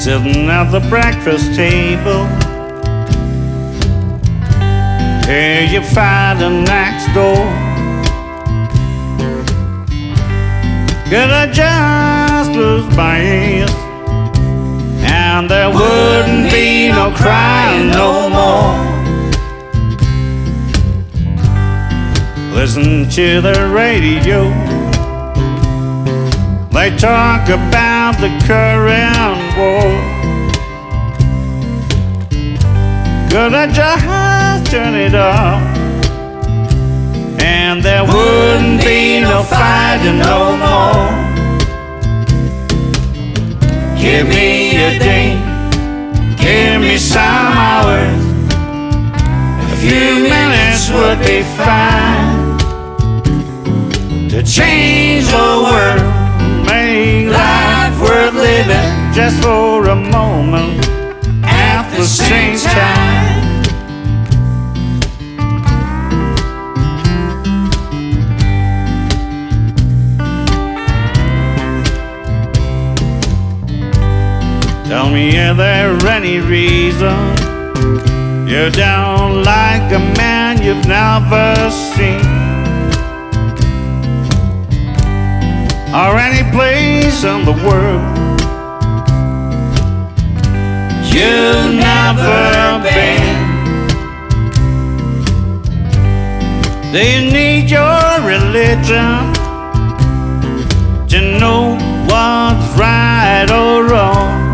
sitting at the breakfast table. Hear you fighting next door. Could I just lose my ears, and there wouldn't be no crying no more. Listen to the radio, they talk about the Korean War. Could I just turn it off, and there wouldn't be no fighting no more. Give me a day, give me some hours, a few minutes would be fine to change the world, make life worth living just for a moment at the same time. Tell me, is there any reason you don't like a man you've never seen, or any place in the world you've never been? Do you need your religion to know what's right or wrong?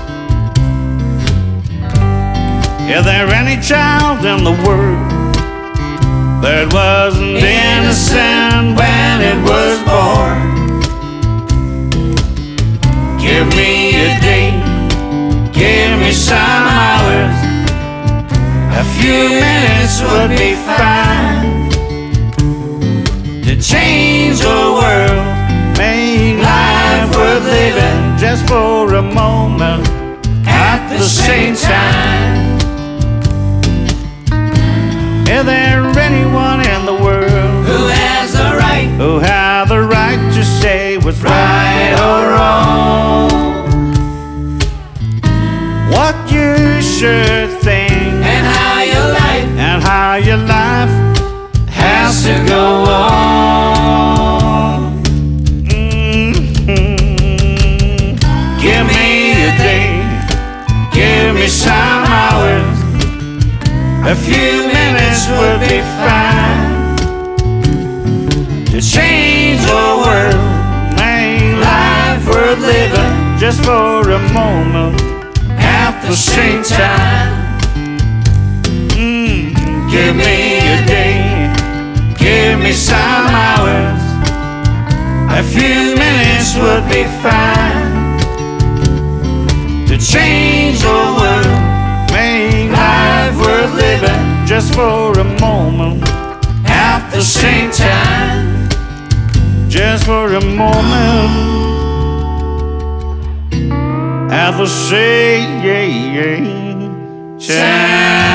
Is there any child in the world that wasn't innocent when it was born? Give me a day, give me some hours, a few minutes would be fine to change the world, make life worth living just for a moment at the same time. Is there anyone in the world who has the right to say what's right or wrong, what you should think, and how your life has to go on? Give me a day, give me some hours, a few minutes would be fine to change the world, make life worth living just for a moment at the same time. Give me a day, give me some hours, a few minutes would be fine to change the world, make life worth living just for a moment at the same time. Just for a moment at the same time.